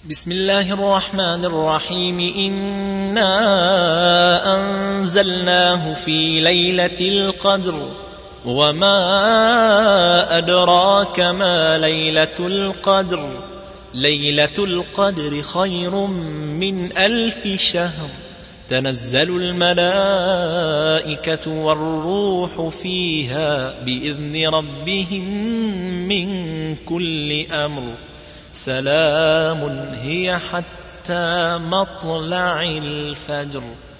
بسم الله الرحمن الرحيم. إنا أنزلناه في ليلة القدر وما أدراك ما ليلة القدر. ليلة القدر خير من 1000 شهر. تنزل الملائكة والروح فيها بإذن ربهم من كل أمر. سلام هي حتى مطلع الفجر.